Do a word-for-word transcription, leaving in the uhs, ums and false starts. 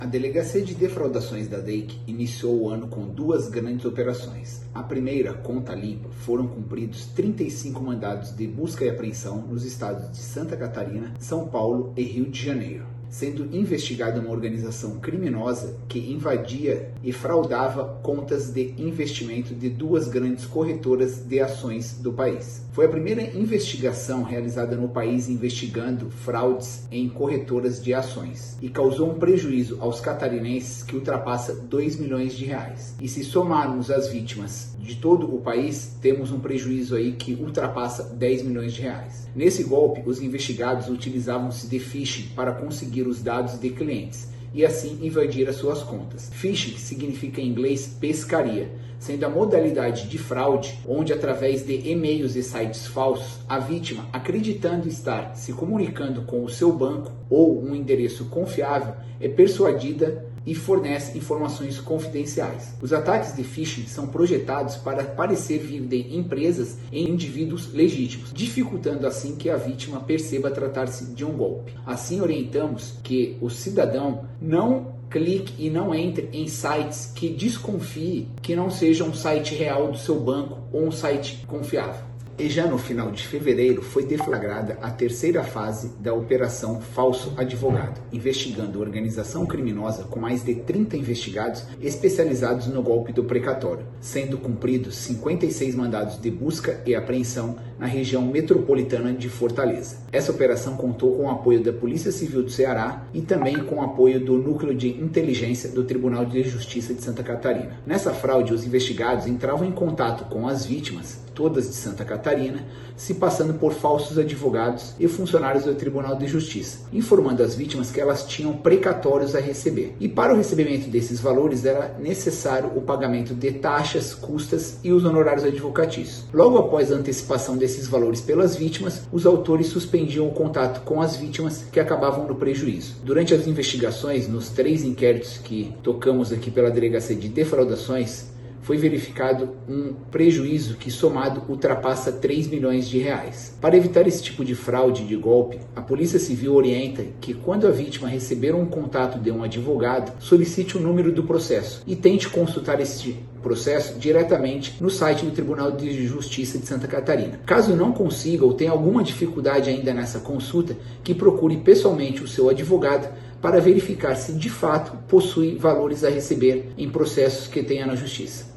A Delegacia de Defraudações da D E I C iniciou o ano com duas grandes operações. A primeira, Conta Limpa, foram cumpridos trinta e cinco mandados de busca e apreensão nos estados de Santa Catarina, São Paulo e Rio de Janeiro, sendo investigada uma organização criminosa que invadia e fraudava contas de investimento de duas grandes corretoras de ações do país. Foi a primeira investigação realizada no país investigando fraudes em corretoras de ações e causou um prejuízo aos catarinenses que ultrapassa dois milhões de reais. E se somarmos as vítimas de todo o país, temos um prejuízo aí que ultrapassa dez milhões de reais. Nesse golpe, os investigados utilizavam-se de phishing para conseguir os dados de clientes e assim invadir as suas contas. Phishing significa em inglês pescaria, sendo a modalidade de fraude onde, através de e-mails e sites falsos, a vítima, acreditando estar se comunicando com o seu banco ou um endereço confiável, é persuadida e fornece informações confidenciais. Os ataques de phishing são projetados para parecer vir de empresas em indivíduos legítimos, dificultando assim que a vítima perceba tratar-se de um golpe. Assim, orientamos que o cidadão não clique e não entre em sites que desconfie que não seja um site real do seu banco ou um site confiável. E já no final de fevereiro foi deflagrada a terceira fase da Operação Falso Advogado, investigando organização criminosa com mais de trinta investigados especializados no golpe do precatório, sendo cumpridos cinquenta e seis mandados de busca e apreensão na região metropolitana de Fortaleza. Essa operação contou com o apoio da Polícia Civil do Ceará e também com o apoio do Núcleo de Inteligência do Tribunal de Justiça de Santa Catarina. Nessa fraude, os investigados entravam em contato com as vítimas, todas de Santa Catarina, se passando por falsos advogados e funcionários do Tribunal de Justiça, informando as vítimas que elas tinham precatórios a receber. E para o recebimento desses valores era necessário o pagamento de taxas, custas e os honorários advocatícios. Logo após a antecipação desses valores pelas vítimas, os autores suspendiam o contato com as vítimas que acabavam no prejuízo. Durante as investigações, nos três inquéritos que tocamos aqui pela Delegacia de Defraudações, foi verificado um prejuízo que somado ultrapassa três milhões de reais. Para evitar esse tipo de fraude de golpe, a Polícia Civil orienta que quando a vítima receber um contato de um advogado, solicite o número do processo e tente consultar esse processo diretamente no site do Tribunal de Justiça de Santa Catarina. Caso não consiga ou tenha alguma dificuldade ainda nessa consulta, que procure pessoalmente o seu advogado para verificar se de fato possui valores a receber em processos que tenha na Justiça.